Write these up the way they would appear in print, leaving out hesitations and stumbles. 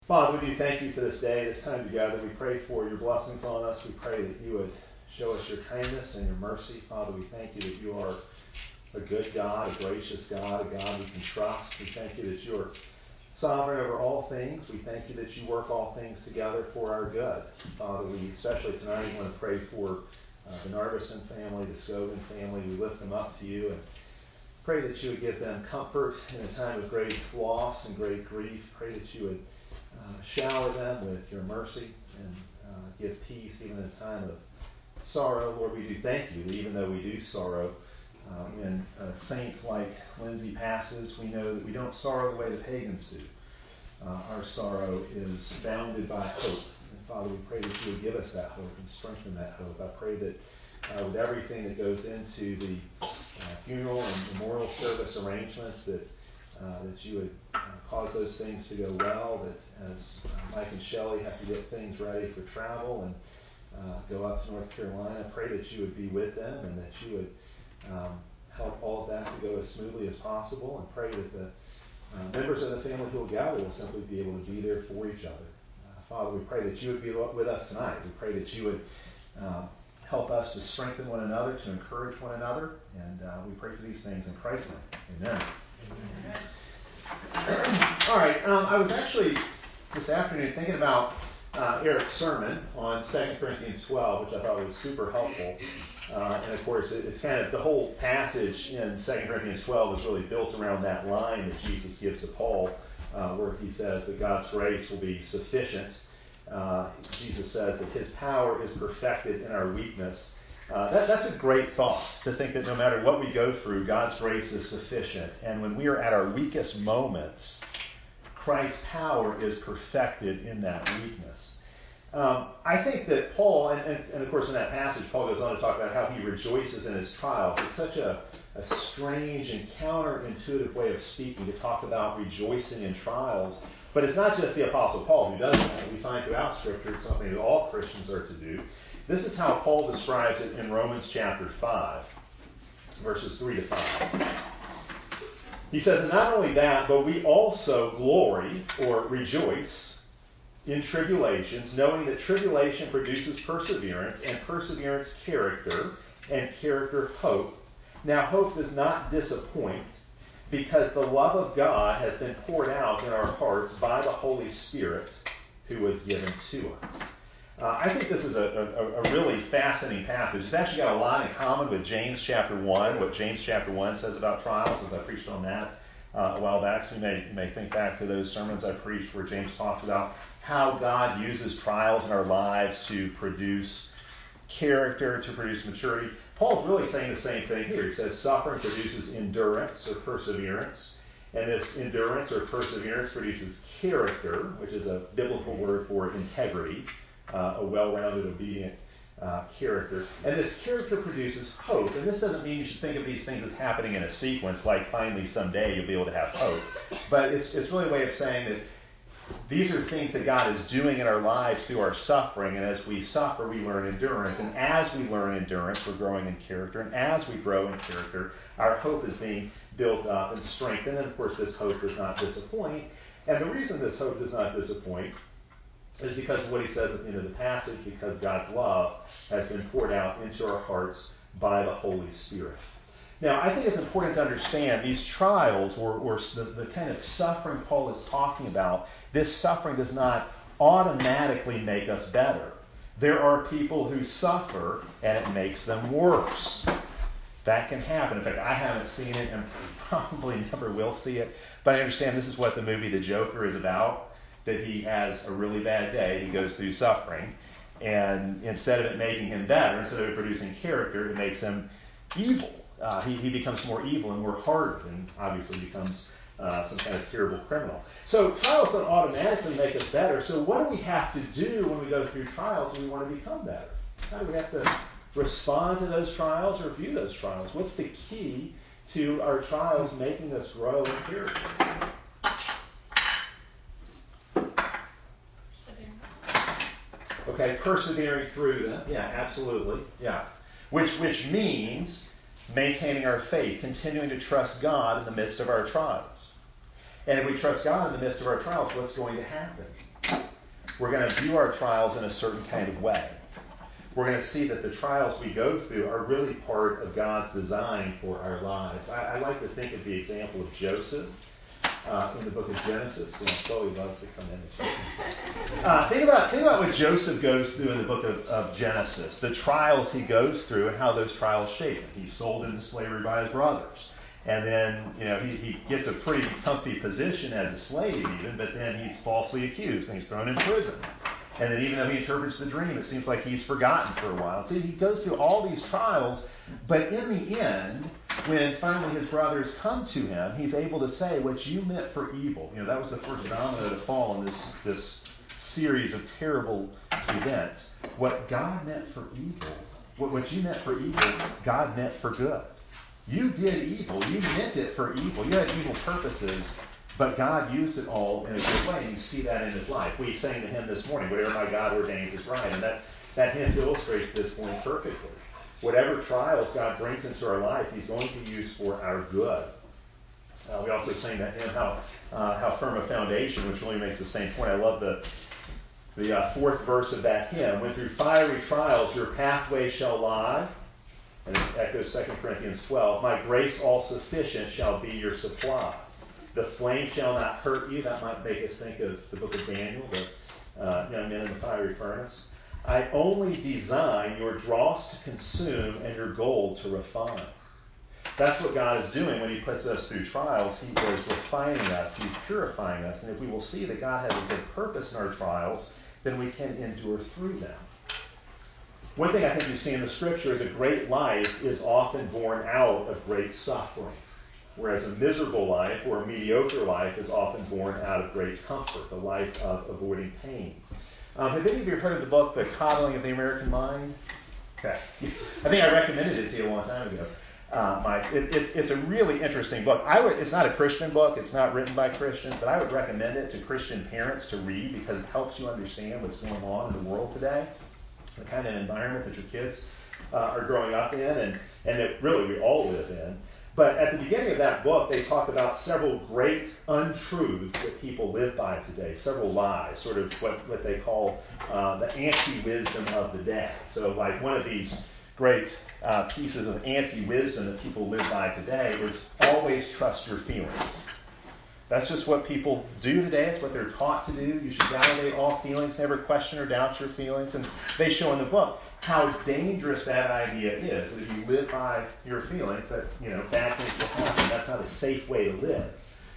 Father, we do thank you for this day, this time together. We pray for your blessings on us. We pray that you would show us your kindness and your mercy. Father, we thank you that you are a good God, a gracious God, a God we can trust. We thank you that you are sovereign over all things. We thank you that you work all things together for our good. Father, we especially tonight want to pray for the Narveson family, the Scogin family. We lift them up to you and pray that you would give them comfort in a time of great loss and great grief. Pray that you would shower them with your mercy and give peace even in a time of sorrow. Lord, we do thank you that even though we do sorrow, when a saint like Lindsay passes, we know that we don't sorrow the way the pagans do. Our sorrow is bounded by hope. And Father, we pray that you would give us that hope and strengthen that hope. I pray that with everything that goes into the funeral and memorial service arrangements, that you would cause those things to go well, that as Mike and Shelley have to get things ready for travel and go up to North Carolina, pray that you would be with them and that you would help all of that to go as smoothly as possible, and pray that the members of the family who will gather will simply be able to be there for each other. Father, we pray that you would be with us tonight. We pray that you would help us to strengthen one another, to encourage one another, and we pray for these things in Christ's name. Amen. All right, I was actually this afternoon thinking about Eric's sermon on 2 Corinthians 12, which I thought was super helpful. And of course, it's kind of the whole passage in 2 Corinthians 12 is really built around that line that Jesus gives to Paul, where he says that God's grace will be sufficient. Jesus says that his power is perfected in our weakness. That's a great thought, to think that no matter what we go through, God's grace is sufficient. And when we are at our weakest moments, Christ's power is perfected in that weakness. I think that Paul, and of course in that passage, Paul goes on to talk about how he rejoices in his trials. It's such a strange and counterintuitive way of speaking to talk about rejoicing in trials. But it's not just the Apostle Paul who does that. We find throughout Scripture it's something that all Christians are to do. This is how Paul describes it in Romans chapter 5, verses 3 to 5. He says, and not only that, but we also glory or rejoice in tribulations, knowing that tribulation produces perseverance, and perseverance character, and character hope. Now hope does not disappoint, because the love of God has been poured out in our hearts by the Holy Spirit who was given to us. I think this is a really fascinating passage. It's actually got a lot in common with James chapter 1, what James chapter 1 says about trials, as I preached on that a while back. So you may think back to those sermons I preached where James talks about how God uses trials in our lives to produce character, to produce maturity. Paul's really saying the same thing here. He says suffering produces endurance or perseverance, and this endurance or perseverance produces character, which is a biblical word for integrity, a well-rounded, obedient character. And this character produces hope. And this doesn't mean you should think of these things as happening in a sequence, like finally someday you'll be able to have hope. But it's really a way of saying that these are things that God is doing in our lives through our suffering. And as we suffer, we learn endurance. And as we learn endurance, we're growing in character. And as we grow in character, our hope is being built up and strengthened. And of course, this hope does not disappoint. And the reason this hope does not disappoint is because of what he says at the end of the passage, because God's love has been poured out into our hearts by the Holy Spirit. Now, I think it's important to understand these trials, or the kind of suffering Paul is talking about, this suffering does not automatically make us better. There are people who suffer and it makes them worse. That can happen. In fact, I haven't seen it and probably never will see it, but I understand this is what the movie The Joker is about. That he has a really bad day, he goes through suffering, and instead of it making him better, instead of it producing character, it makes him evil. He becomes more evil and more hardened, and obviously becomes some kind of terrible criminal. So trials don't automatically make us better. So what do we have to do when we go through trials and we want to become better? How do we have to respond to those trials or view those trials? What's the key to our trials making us grow in character? Okay, persevering through them. Yeah, absolutely. Yeah. Which means maintaining our faith, continuing to trust God in the midst of our trials. And if we trust God in the midst of our trials, what's going to happen? we're going to view our trials in a certain kind of way. We're going to see that the trials we go through are really part of God's design for our lives. I like to think of the example of Joseph in the book of Genesis. Chloe loves to come in and check. Think about what Joseph goes through in the book of Genesis, the trials he goes through and how those trials shape him. He's sold into slavery by his brothers. And then, he gets a pretty comfy position as a slave even, but then he's falsely accused and he's thrown in prison. And then even though he interprets the dream, it seems like he's forgotten for a while. So he goes through all these trials, but in the end, when finally his brothers come to him, he's able to say, what you meant for evil. That was the first domino to fall in this series of terrible events. What God meant for evil, what you meant for evil, God meant for good. You did evil. You meant it for evil. You had evil purposes. But God used it all in a good way, and you see that in his life. We sang the hymn this morning, whatever my God ordains is right, and that hymn illustrates this point perfectly. Whatever trials God brings into our life, he's going to use for our good. We also sang that hymn, How Firm a Foundation, which really makes the same point. I love the fourth verse of that hymn. When through fiery trials your pathway shall lie, and it echoes 2 Corinthians 12, my grace all sufficient shall be your supply. The flame shall not hurt you. That might make us think of the book of Daniel, the young men in the fiery furnace. I only design your dross to consume and your gold to refine. That's what God is doing when he puts us through trials. He is refining us. He's purifying us. And if we will see that God has a good purpose in our trials, then we can endure through them. One thing I think you see in the scripture is a great life is often born out of great suffering. Whereas a miserable life or a mediocre life is often born out of great comfort, a life of avoiding pain. Have any of you heard of the book, The Coddling of the American Mind? Okay. I think I recommended it to you a long time ago. It's a really interesting book. It's not a Christian book. It's not written by Christians, but I would recommend it to Christian parents to read because it helps you understand what's going on in the world today, the kind of environment that your kids are growing up in, and that really we all live in. But at the beginning of that book, they talk about several great untruths that people live by today, several lies, sort of what they call the anti-wisdom of the day. So like one of these great pieces of anti-wisdom that people live by today is always trust your feelings. That's just what people do today. It's what they're taught to do. You should validate all feelings, never question or doubt your feelings. And they show in the book how dangerous that idea is. That if you live by your feelings, that bad things will happen. That's not a safe way to live.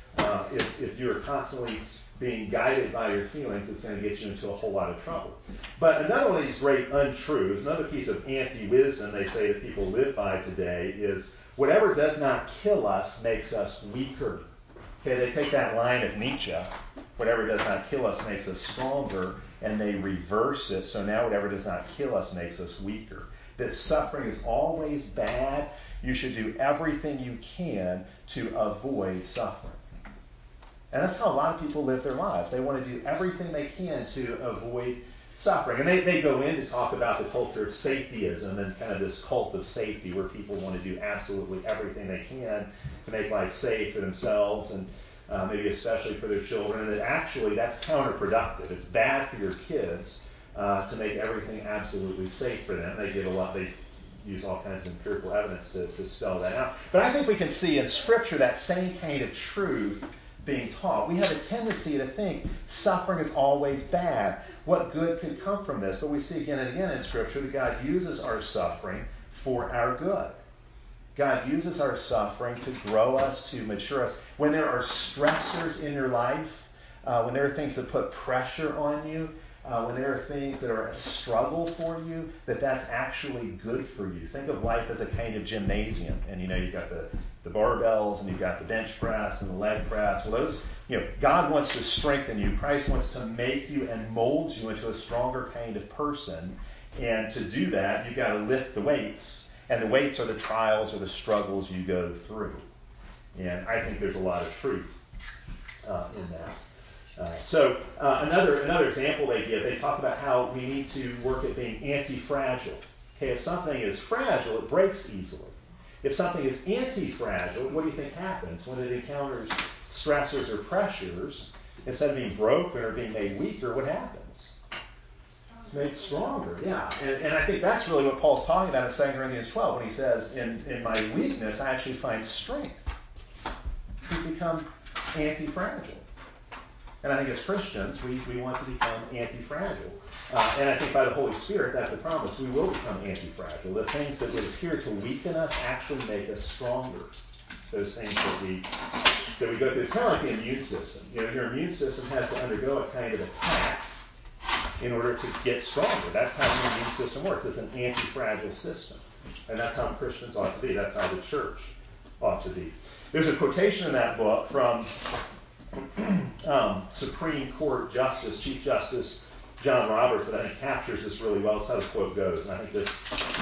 If you're constantly being guided by your feelings, it's going to get you into a whole lot of trouble. But another one of these great untruths, another piece of anti-wisdom they say that people live by today is whatever does not kill us makes us weaker. Okay, they take that line of Nietzsche, whatever does not kill us makes us stronger, and they reverse it. So now whatever does not kill us makes us weaker. That suffering is always bad. You should do everything you can to avoid suffering. And that's how a lot of people live their lives. They want to do everything they can to avoid suffering. And they go in to talk about the culture of safetyism and kind of this cult of safety where people want to do absolutely everything they can to make life safe for themselves and maybe especially for their children. And that actually that's counterproductive. It's bad for your kids to make everything absolutely safe for them. They use all kinds of empirical evidence to spell that out. But I think we can see in Scripture that same kind of truth being taught. We have a tendency to think suffering is always bad. What good could come from this? But we see again and again in Scripture that God uses our suffering for our good. God uses our suffering to grow us, to mature us. When there are stressors in your life, when there are things that put pressure on you, when there are things that are a struggle for you, that's actually good for you. Think of life as a kind of gymnasium. And you've got the barbells and you've got the bench press and the leg press. Well, those, God wants to strengthen you. Christ wants to make you and mold you into a stronger kind of person. And to do that, you've got to lift the weights. And the weights are the trials or the struggles you go through. And I think there's a lot of truth in that. Another example they give, they talk about how we need to work at being anti-fragile. Okay, if something is fragile, it breaks easily. If something is anti-fragile, what do you think happens when it encounters stressors or pressures? Instead of being broken or being made weaker, what happens? It's made stronger, yeah. And I think that's really what Paul's talking about in 2 Corinthians 12 when he says, in my weakness, I actually find strength. He's become anti-fragile. And I think as Christians, we want to become anti-fragile. And I think by the Holy Spirit, that's the promise. We will become anti-fragile. The things that would appear to weaken us actually make us stronger. Those things that we go through. It's kind of like the immune system. Your immune system has to undergo a kind of attack in order to get stronger. That's how the immune system works. It's an anti-fragile system. And that's how Christians ought to be. That's how the church ought to be. There's a quotation in that book from Supreme Court Justice, Chief Justice John Roberts, that I think captures this really well. That's how the quote goes. And I think this,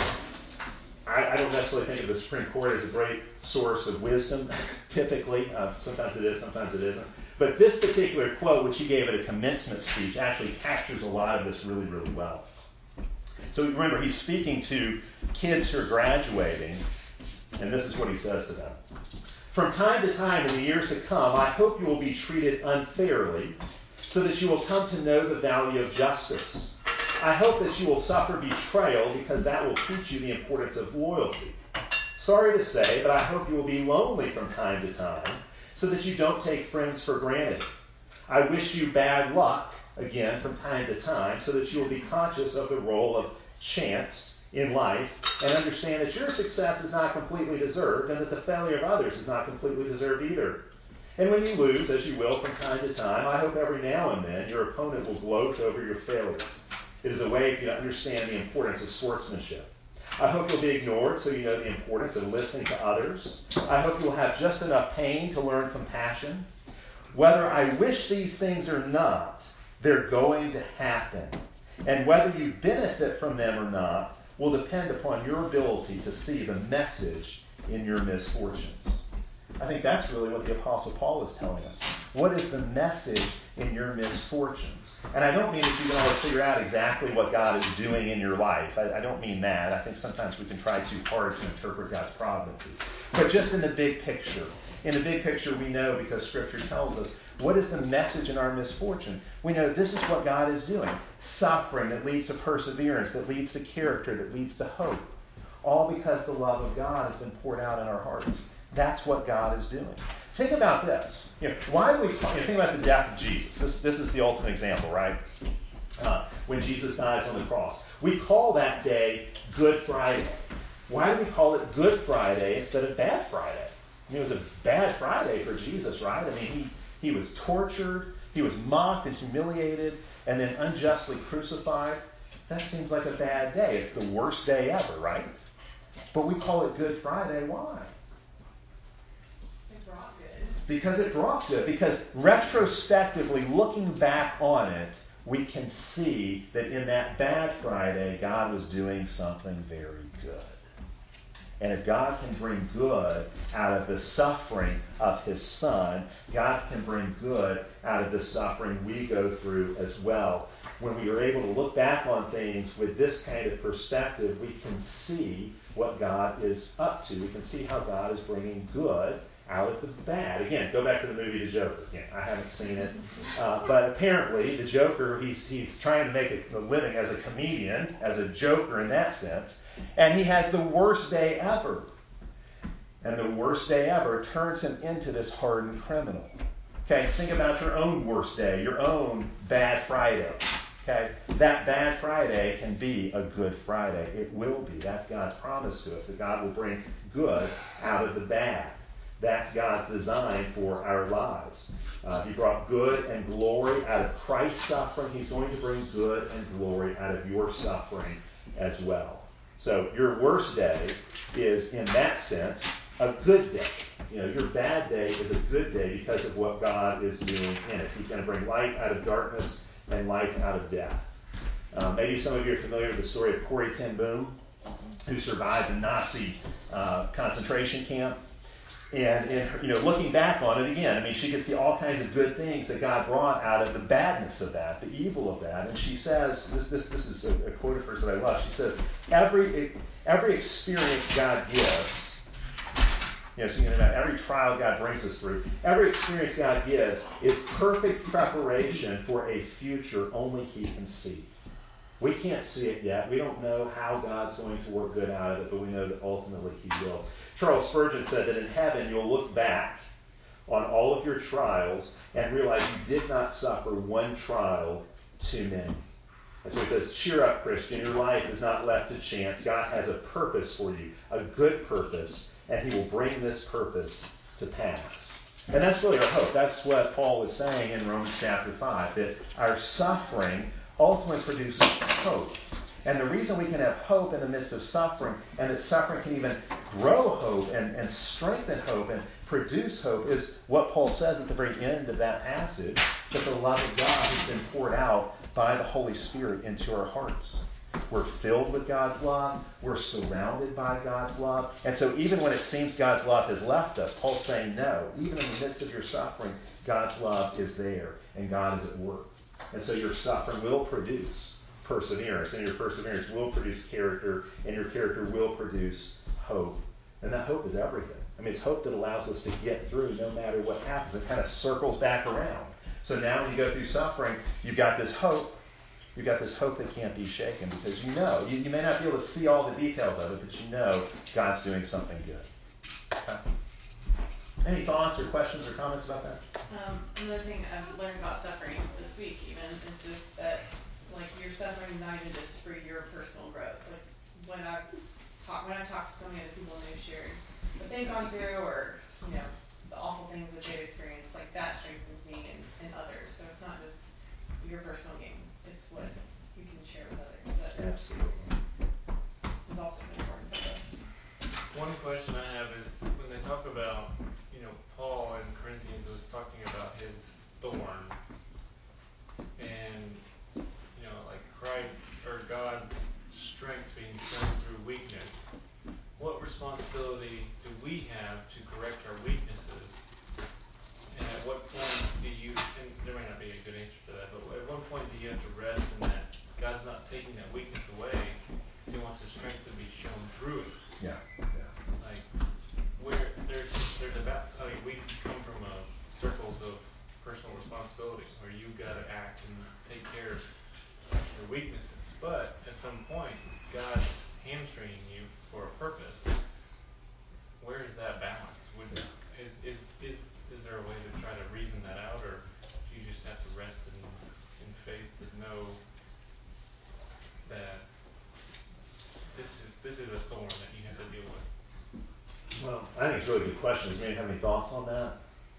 I don't necessarily think of the Supreme Court as a great source of wisdom, typically. Sometimes it is, sometimes it isn't. But this particular quote, which he gave at a commencement speech, actually captures a lot of this really, really well. So remember, he's speaking to kids who are graduating, and this is what he says to them. From time to time in the years to come, I hope you will be treated unfairly so that you will come to know the value of justice. I hope that you will suffer betrayal because that will teach you the importance of loyalty. Sorry to say, but I hope you will be lonely from time to time so that you don't take friends for granted. I wish you bad luck, again, from time to time so that you will be conscious of the role of chance in life and understand that your success is not completely deserved and that the failure of others is not completely deserved either. And when you lose, as you will from time to time, I hope every now and then your opponent will gloat over your failure. It is a way for you to understand the importance of sportsmanship. I hope you'll be ignored so you know the importance of listening to others. I hope you'll have just enough pain to learn compassion. Whether I wish these things or not, they're going to happen. And whether you benefit from them or not will depend upon your ability to see the message in your misfortunes. I think that's really what the Apostle Paul is telling us. What is the message in your misfortunes? And I don't mean that you can always figure out exactly what God is doing in your life. I don't mean that. I think sometimes we can try too hard to interpret God's providences. But just in the big picture. In the big picture, we know because Scripture tells us what is the message in our misfortune. We know this is what God is doing. Suffering that leads to perseverance, that leads to character, that leads to hope. All because the love of God has been poured out in our hearts. That's what God is doing. Think about this. Why do we think about the death of Jesus? This is the ultimate example, right? When Jesus dies on the cross. We call that day Good Friday. Why do we call it Good Friday instead of Bad Friday? It was a bad Friday for Jesus, right? I mean, he was tortured, he was mocked and humiliated, and then unjustly crucified. That seems like a bad day. It's the worst day ever, right? But we call it Good Friday. Why? It brought good. Because it brought good. Because retrospectively, looking back on it, we can see that in that bad Friday, God was doing something very good. And if God can bring good out of the suffering of his Son, God can bring good out of the suffering we go through as well. When we are able to look back on things with this kind of perspective, we can see what God is up to. We can see how God is bringing good out of the bad. Again, go back to the movie The Joker. Again, I haven't seen it. But apparently, the Joker, he's trying to make a living as a comedian, as a joker in that sense. And he has the worst day ever. And the worst day ever turns him into this hardened criminal. Okay, think about your own worst day, your own bad Friday. Okay, that bad Friday can be a good Friday. It will be. That's God's promise to us, that God will bring good out of the bad. That's God's design for our lives. He brought good and glory out of Christ's suffering. He's going to bring good and glory out of your suffering as well. So your worst day is, in that sense, a good day. Your bad day is a good day because of what God is doing in it. He's going to bring light out of darkness and life out of death. Maybe some of you are familiar with the story of Corrie ten Boom, who survived the Nazi concentration camp. And looking back on it again, she could see all kinds of good things that God brought out of the badness of that, the evil of that. And she says, this is a quote of hers that I love. She says, every experience God gives So you know, every trial God brings us through, every experience God gives is perfect preparation for a future only He can see. We can't see it yet. We don't know how God's going to work good out of it, but we know that ultimately He will. Charles Spurgeon said that in heaven you'll look back on all of your trials and realize you did not suffer one trial too many. And so he says, cheer up, Christian. Your life is not left to chance. God has a purpose for you, a good purpose, and He will bring this purpose to pass. And that's really our hope. That's what Paul is saying in Romans chapter 5, that our suffering ultimately produces hope. And the reason we can have hope in the midst of suffering, and that suffering can even grow hope and strengthen hope and produce hope, is what Paul says at the very end of that passage, that the love of God has been poured out by the Holy Spirit into our hearts. We're filled with God's love. We're surrounded by God's love. And so even when it seems God's love has left us, Paul's saying, no, even in the midst of your suffering, God's love is there and God is at work. And so your suffering will produce perseverance, and your perseverance will produce character, and your character will produce hope. And that hope is everything. I mean, it's hope that allows us to get through no matter what happens. It kind of circles back around. So now when you go through suffering, you've got this hope. You've got this hope that can't be shaken, because you know, you may not be able to see all the details of it, but you know God's doing something good. Okay? Any thoughts or questions or comments about that? Another thing I've learned about suffering this week even is just that, like, your suffering is not even just for your personal growth. Like, when I've talked to so many other people and they've shared what they've gone through, or, you know, the awful things that they've experienced, like, that strengthens me and others. So it's not just your personal gain, it's what you can share with others that Absolutely is also important for us. One question I have is, when they talk about, Paul in Corinthians was talking about his thorn, and, like Christ or God's strength being shown through weakness. What responsibility do we have to correct our weaknesses? And at what point do you, and there may not be a good answer for that, but at what point do you have to rest in that God's not taking that weakness away, because He wants His strength to be shown through it? Yeah. Like, where there's about, we come from circles of personal responsibility where you've got to act and take care of your weaknesses, but at some point God's hamstringing you for a purpose. Where is that balance? Is there a way to try to reason that out, or do you just have to rest in faith to know that this is a thorn that you have to deal with? Well, I think it's a really good question. Does anybody have any thoughts on that?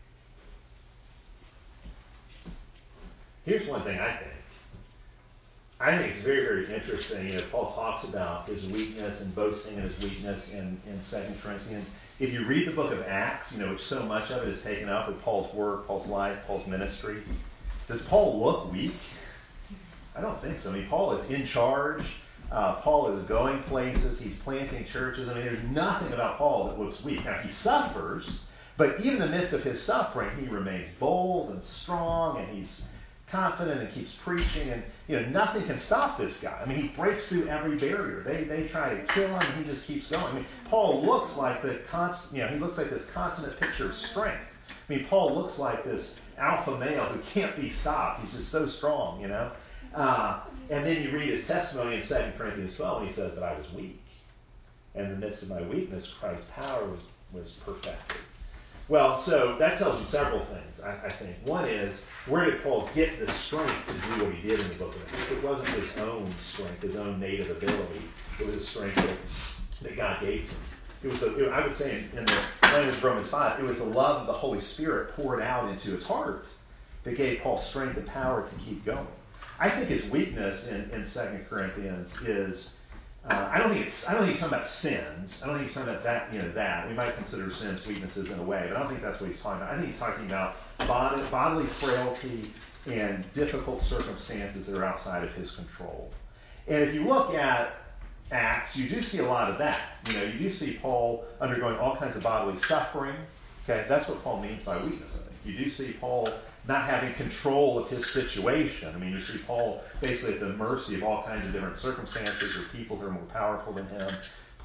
Here's one thing I think. I think it's very, very interesting. Paul talks about his weakness and boasting in his weakness in 2 Corinthians. If you read the book of Acts, which so much of it is taken up with Paul's work, Paul's life, Paul's ministry, does Paul look weak? I don't think so. I mean, Paul is in charge. Paul is going places. He's planting churches. I mean, there's nothing about Paul that looks weak. Now, he suffers, but even in the midst of his suffering, he remains bold and strong, and he's confident and keeps preaching, and nothing can stop this guy. I mean, he breaks through every barrier. They try to kill him, and he just keeps going. I mean, Paul looks like he looks like this consummate picture of strength. I mean, Paul looks like this alpha male who can't be stopped. He's just so strong, And then you read his testimony in 2 Corinthians 12, and he says, "But I was weak. And in the midst of my weakness, Christ's power was perfected." Well, so that tells you several things, I think. One is, where did Paul get the strength to do what he did in the book of Acts? It wasn't his own strength, his own native ability. It was a strength that God gave him. I would say in the language of Romans 5, it was the love of the Holy Spirit poured out into his heart that gave Paul strength and power to keep going. I think his weakness in 2 Corinthians is, I don't think he's talking about sins. I don't think he's talking about that. We might consider sins weaknesses in a way, but I don't think that's what he's talking about. I think he's talking about bodily frailty and difficult circumstances that are outside of his control. And if you look at Acts, you do see a lot of that. You do see Paul undergoing all kinds of bodily suffering. Okay, that's what Paul means by weakness, I think. You do see Paul not having control of his situation. I mean, you see Paul basically at the mercy of all kinds of different circumstances or people who are more powerful than him,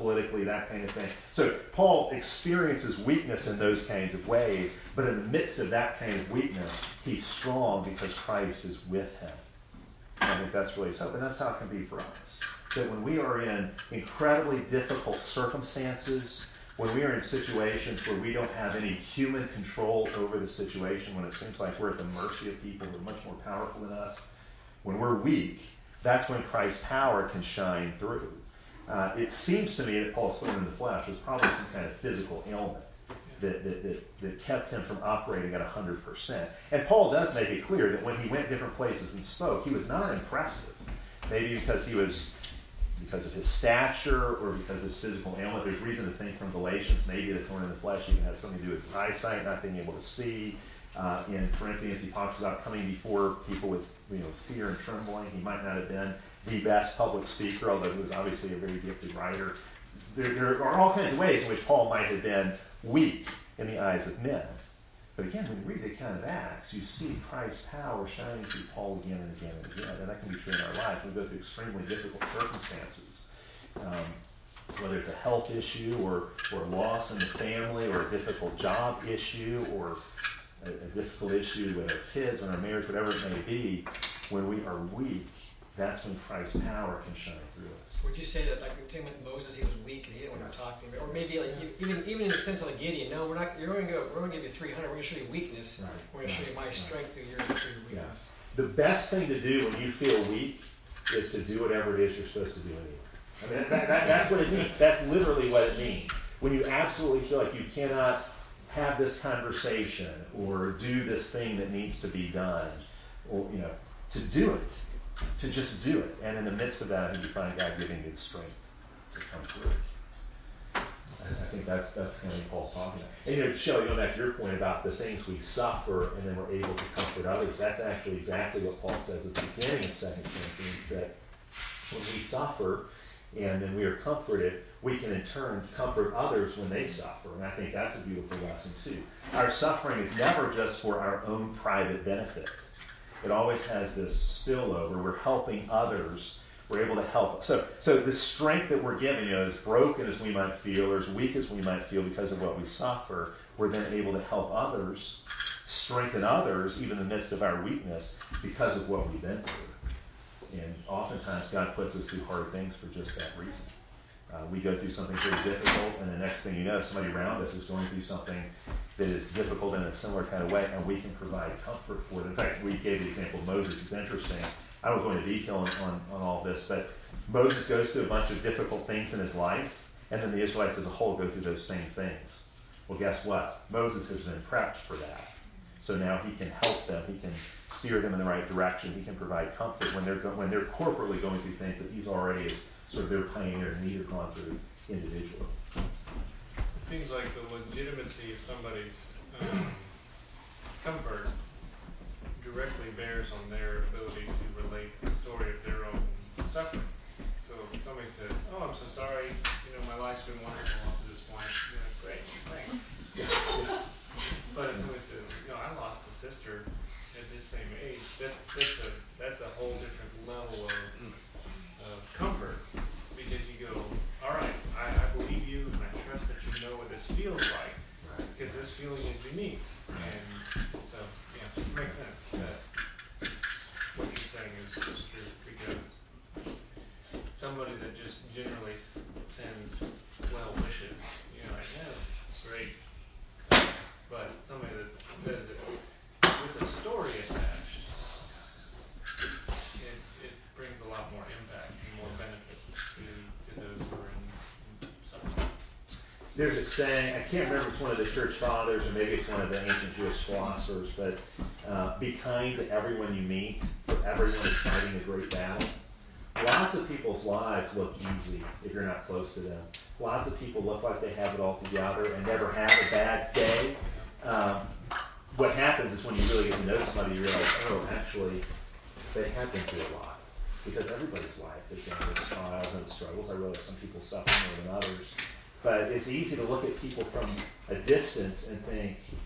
politically, that kind of thing. So Paul experiences weakness in those kinds of ways, but in the midst of that kind of weakness, he's strong because Christ is with him. And I think that's really his hope, and that's how it can be for us. That when we are in incredibly difficult circumstances, when we are in situations where we don't have any human control over the situation, when it seems like we're at the mercy of people who are much more powerful than us, when we're weak, that's when Christ's power can shine through. It seems to me that Paul's thorn in the flesh was probably some kind of physical ailment that kept him from operating at 100%. And Paul does make it clear that when he went different places and spoke, he was not impressive. Maybe because of his stature or because of his physical ailment. There's reason to think from Galatians, maybe the thorn in the flesh even has something to do with his eyesight, not being able to see. In Corinthians, he talks about coming before people with fear and trembling. He might not have been the best public speaker, although he was obviously a very gifted writer. There are all kinds of ways in which Paul might have been weak in the eyes of men. But again, when you read the account of Acts, you see Christ's power shining through Paul again and again and again. And that can be true in our lives. When we go through extremely difficult circumstances, whether it's a health issue or loss in the family or a difficult job issue or a difficult issue with our kids or our marriage, whatever it may be, when we are weak, that's when Christ's power can shine through us. Would you say that, like with Moses, he was weak and he didn't want to talk to him, or maybe like even in the sense of like Gideon, no, we're going to give you 300. We're going to show you weakness. Right. We're going to show you my strength through your weakness. Yeah. The best thing to do when you feel weak is to do whatever it is you're supposed to do anyway. I mean, that's what it means. That's literally what it means. When you absolutely feel like you cannot have this conversation or do this thing that needs to be done, or to do it. To just do it. And in the midst of that, I think you find God giving you the strength to come through. I think that's kind of what Paul's talking about. And Shelley, going back to your point about the things we suffer and then we're able to comfort others, that's actually exactly what Paul says at the beginning of 2 Corinthians, that when we suffer and then we are comforted, we can in turn comfort others when they suffer. And I think that's a beautiful lesson too. Our suffering is never just for our own private benefit. It always has this spillover. We're helping others. We're able to help. So the strength that we're given, as broken as we might feel or as weak as we might feel because of what we suffer, we're then able to help others, strengthen others, even in the midst of our weakness, because of what we've been through. And oftentimes God puts us through hard things for just that reason. We go through something pretty difficult, and the next thing you know, somebody around us is going through something that is difficult in a similar kind of way, and we can provide comfort for them. In fact, we gave the example of Moses. It's interesting. I won't go into detail on all this, but Moses goes through a bunch of difficult things in his life, and then the Israelites as a whole go through those same things. Well, guess what? Moses has been prepped for that. So now he can help them. He can steer them in the right direction. He can provide comfort when they're corporately going through things that he's already as sort of their pioneer and leader gone through individually. It seems like the legitimacy of somebody's comfort directly bears on their ability to relate the story of their own suffering. So if somebody says, "Oh, I'm so sorry, my life's been wonderful up to this point," you're like, "Great, thanks." But if somebody says, "I lost a sister at this same age," that's a whole different level of comfort, because you go, "All right, I believe you, and I trust that you know what this feels like, because this feeling is unique." And so, it makes sense that what you're saying is true, because somebody that just generally sends well wishes, like, "Yeah, it's great," but somebody that says it with a story attached, it brings a lot more impact and more benefit to those who are in suffering. There's a saying, I can't remember if it's one of the church fathers or maybe it's one of the ancient Jewish philosophers, but be kind to everyone you meet, for everyone is fighting a great battle. Lots of people's lives look easy if you're not close to them. Lots of people look like they have it all together and never have a bad day. What happens is when you really get to know somebody, you realize, oh, actually, they have been through a lot. Because everybody's life has been with trials and struggles. I realize some people suffer more than others. But it's easy to look at people from a distance and think,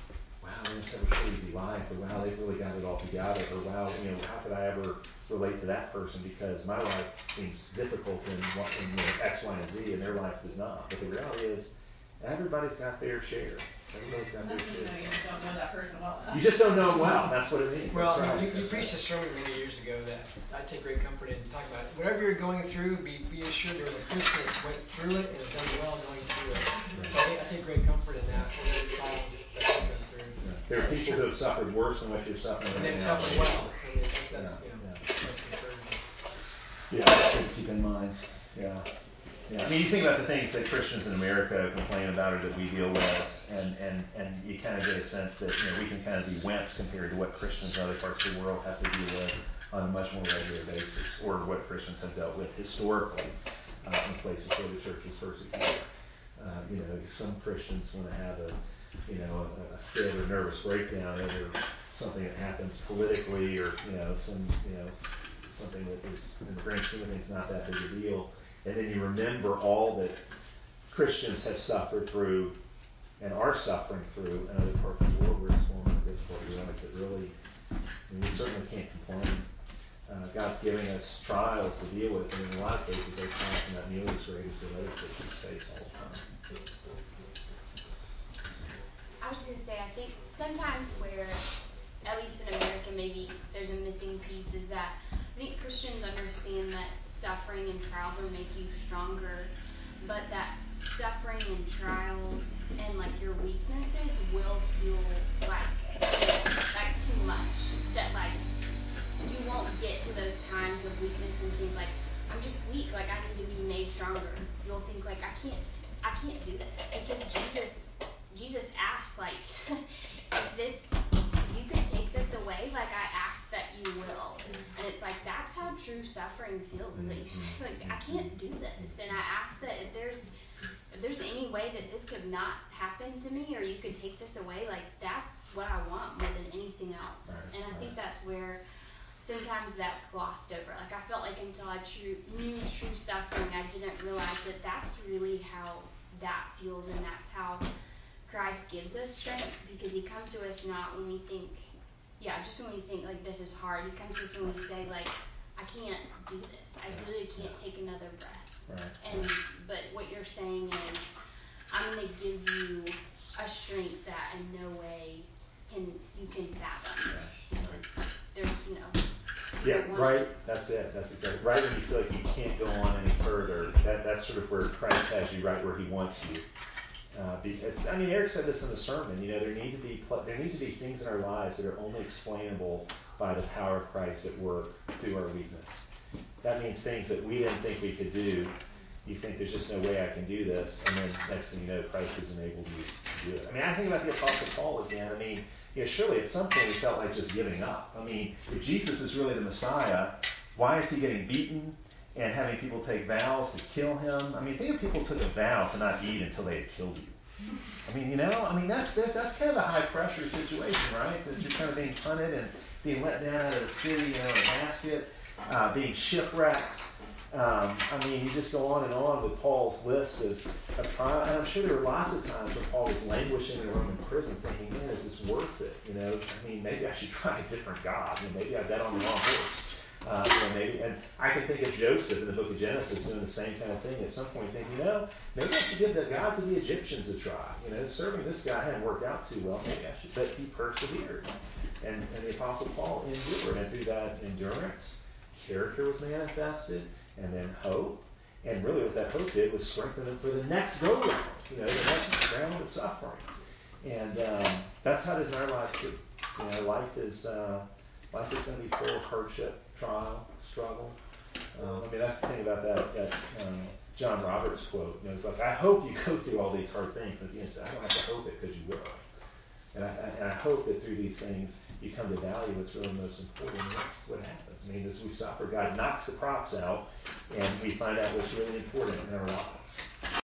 wow, they must have a pretty easy life, or wow, they've really got it all together, or wow, how could I ever relate to that person because my life seems difficult in X, Y, and Z, and their life does not. But the reality is, everybody's got their share. Everybody's got their That's when share. you just don't know that person well enough. You just don't know them well. That's what it means. Well, That's right. you preached a sermon many years ago that I take great comfort in. Talking about whatever you're going through, be assured there was a Christian that went through it and has done well going through it. So I take great comfort in that. Whatever trials that you go through. Yeah. There are people who have suffered worse than what you're suffering And right they've now. suffered well. I mean, that's Yeah. encouraging. Yeah, that's good to keep in mind. Yeah. Yeah, I mean, you think about the things that Christians in America complain about or that we deal with, and you kind of get a sense that we can kind of be wimps compared to what Christians in other parts of the world have to deal with on a much more regular basis, or what Christians have dealt with historically in places where the church was persecuted. Some Christians want to have a fit or nervous breakdown over something that happens politically, or something that is, in the grand scheme of things, not that big a deal. And then you remember all that Christians have suffered through and are suffering through in other parts of the world where it's more difficult. You realize that really, we certainly can't complain. God's giving us trials to deal with, and in a lot of cases, those trials are not nearly as great as what other Christians face all the time. I was just going to say, I think sometimes where, at least in America, maybe there's a missing piece is that I think Christians understand that suffering and trials will make you stronger, but that suffering and trials and like your weaknesses will feel like too much. That like you won't get to those times of weakness and think like, I'm just weak, like I need to be made stronger. You'll think like I can't do this because Jesus asks like if you could take this away, like I ask that you will. And it's like that's how true suffering feels, is that you say like I can't do this, and I ask that if there's any way that this could not happen to me, or you could take this away, like that's what I want more than anything else. And I think that's where sometimes that's glossed over. Like I felt like until I knew true suffering, I didn't realize that that's really how that feels, and that's how Christ gives us strength, because he comes to us not when we think, just when we think like this is hard. He comes to us when we say like, I can't do this. I literally can't take another breath. Right. But what you're saying is, I'm going to give you a strength that in no way you can fathom, because there's Yeah, right. That's it. That's exactly right. When you feel like you can't go on any further, that's sort of where Christ has you, right where he wants you. Because Eric said this in the sermon. There need to be things in our lives that are only explainable by the power of Christ at work through our weakness. That means things that we didn't think we could do. You think there's just no way I can do this, and then next thing you know, Christ has enabled you to do it. I think about the Apostle Paul again. Surely at some point he felt like just giving up. If Jesus is really the Messiah, why is he getting beaten and having people take vows to kill him? Think if people took a vow to not eat until they had killed you. That's kind of a high pressure situation, right? That you're kind of being hunted and being let down out of the city, in a basket, being shipwrecked. You just go on with Paul's list of trials. And I'm sure there were lots of times when Paul was languishing in a Roman prison thinking, man, is this worth it? Maybe I should try a different God. Maybe I bet on the wrong horse. And I can think of Joseph in the book of Genesis doing the same kind of thing at some point, thinking, maybe I should give the gods of the Egyptians a try. Serving this guy hadn't worked out too well. Maybe I should. But he persevered. And the Apostle Paul endured. And through that endurance, character was manifested, and then hope. And really what that hope did was strengthen them for the next go-round, the next round of suffering. And that's how it is in our lives too. Life is going to be full of hardship, trial, struggle. That's the thing about that John Roberts quote. It's like, I hope you go through all these hard things. And he said, I don't have to hope it, because you will. And I hope that through these things you come to value what's really most important. And that's what happens. As we suffer, God knocks the props out, and we find out what's really important in our lives.